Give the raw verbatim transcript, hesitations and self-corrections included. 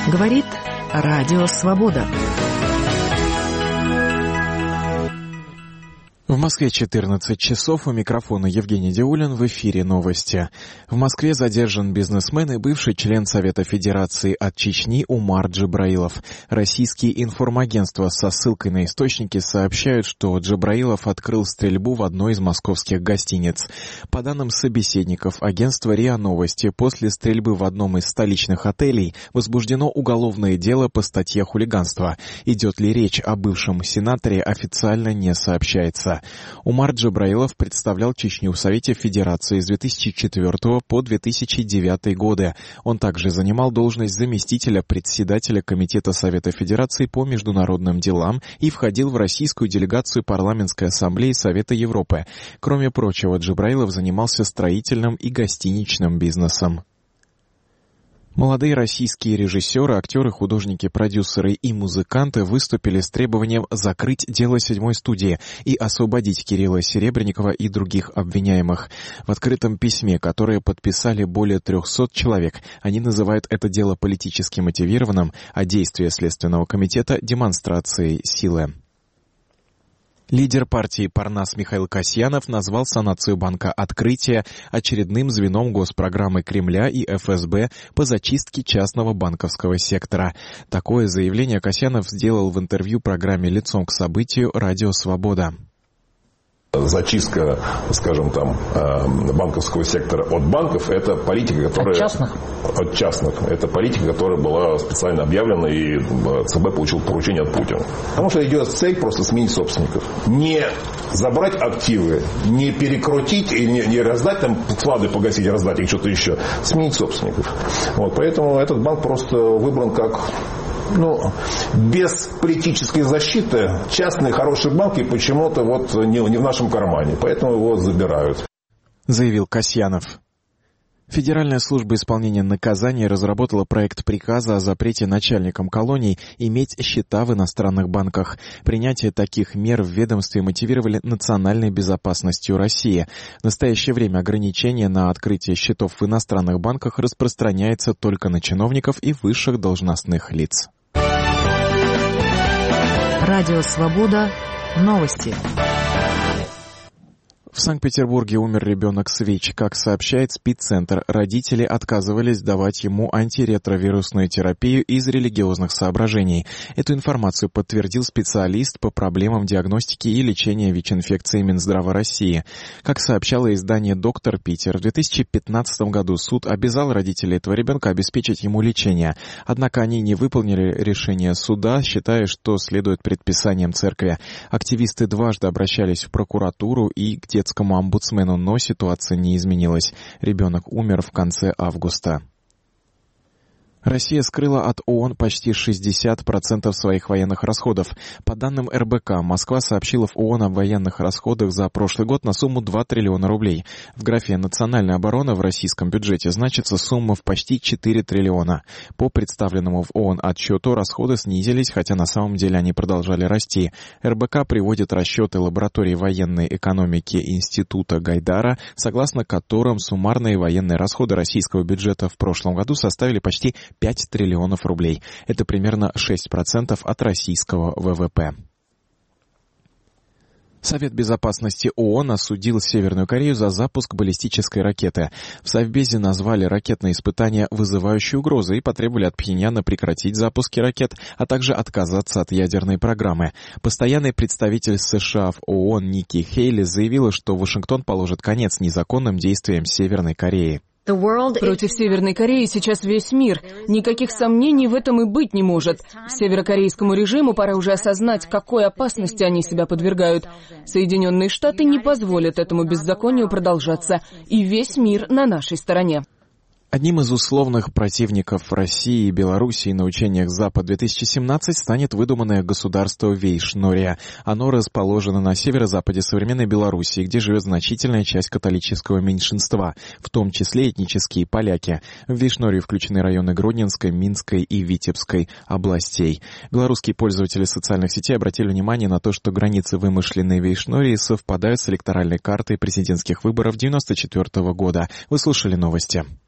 Говорит Радио Свобода. В Москве четырнадцать часов, у микрофона Евгений Диулин, в эфире новости. В Москве задержан бизнесмен и бывший член Совета Федерации от Чечни Умар Джабраилов. Российские информагентства со ссылкой на источники сообщают, что Джабраилов открыл стрельбу в одной из московских гостиниц. По данным собеседников агентства РИА Новости, после стрельбы в одном из столичных отелей возбуждено уголовное дело по статье хулиганства. Идет ли речь о бывшем сенаторе, официально не сообщается. Умар Джабраилов представлял Чечню в Совете Федерации с две тысячи четвёртого по две тысячи девятый годы. Он также занимал должность заместителя председателя Комитета Совета Федерации по международным делам и входил в российскую делегацию Парламентской ассамблеи Совета Европы. Кроме прочего, Джабраилов занимался строительным и гостиничным бизнесом. Молодые российские режиссеры, актеры, художники, продюсеры и музыканты выступили с требованием закрыть дело седьмой студии и освободить Кирилла Серебренникова и других обвиняемых. В открытом письме, которое подписали более трехсот человек, они называют это дело политически мотивированным, а действия Следственного комитета – демонстрацией силы. Лидер партии «Парнас» Михаил Касьянов назвал санацию банка «Открытие» очередным звеном госпрограммы Кремля и эф эс бэ по зачистке частного банковского сектора. Такое заявление Касьянов сделал в интервью программе «Лицом к событию» «Радио Свобода». Зачистка, скажем, там, банковского сектора от банков – это политика, которая... От частных? От частных. Это политика, которая была специально объявлена, и ЦБ получил поручение от Путина. Потому что идет цель просто сменить собственников. Не забрать активы, не перекрутить и не, не раздать, там, вклады погасить, раздать или что-то еще. Сменить собственников. Вот, поэтому этот банк просто выбран как... Ну, без политической защиты частные хорошие банки почему-то вот не, не в нашем кармане, поэтому его забирают. Заявил Касьянов. Федеральная служба исполнения наказаний разработала проект приказа о запрете начальникам колоний иметь счета в иностранных банках. Принятие таких мер в ведомстве мотивировали национальной безопасностью России. В настоящее время ограничение на открытие счетов в иностранных банках распространяется только на чиновников и высших должностных лиц. Радио Свобода. Новости. В Санкт-Петербурге умер ребенок с ВИЧ. Как сообщает СПИД-центр, родители отказывались давать ему антиретровирусную терапию из религиозных соображений. Эту информацию подтвердил специалист по проблемам диагностики и лечения ВИЧ-инфекции Минздрава России. Как сообщало издание «Доктор Питер», в две тысячи пятнадцатом году суд обязал родителей этого ребенка обеспечить ему лечение. Однако они не выполнили решение суда, считая, что следует предписаниям церкви. Активисты дважды обращались в прокуратуру и к детскому омбудсмену, но ситуация не изменилась. Ребенок умер в конце августа. Россия скрыла от ООН почти шестьдесят процентов своих военных расходов. По данным эр бэ ка, Москва сообщила в ООН о военных расходах за прошлый год на сумму два триллиона рублей. В графе «Национальная оборона» в российском бюджете значится сумма в почти четыре триллиона. По представленному в ООН отчету расходы снизились, хотя на самом деле они продолжали расти. эр бэ ка приводит расчеты лаборатории военной экономики Института Гайдара, согласно которым суммарные военные расходы российского бюджета в прошлом году составили почти пять триллионов рублей. Это примерно шесть процентов от российского вэ вэ пэ. Совет безопасности ООН осудил Северную Корею за запуск баллистической ракеты. В Совбезе назвали ракетные испытания вызывающей угрозой и потребовали от Пхеньяна прекратить запуски ракет, а также отказаться от ядерной программы. Постоянный представитель США в ООН Ники Хейли заявила, что Вашингтон положит конец незаконным действиям Северной Кореи. Против Северной Кореи сейчас весь мир. Никаких сомнений в этом и быть не может. Северокорейскому режиму пора уже осознать, какой опасности они себя подвергают. Соединенные Штаты не позволят этому беззаконию продолжаться. И весь мир на нашей стороне. Одним из условных противников России и Белоруссии на учениях «Запад-две тысячи семнадцать» станет выдуманное государство Вейшнория. Оно расположено на северо-западе современной Белоруссии, где живет значительная часть католического меньшинства, в том числе этнические поляки. В Вейшнорию включены районы Гродненской, Минской и Витебской областей. Белорусские пользователи социальных сетей обратили внимание на то, что границы вымышленной Вейшнории совпадают с электоральной картой президентских выборов девяносто четвёртого года. Вы слушали новости.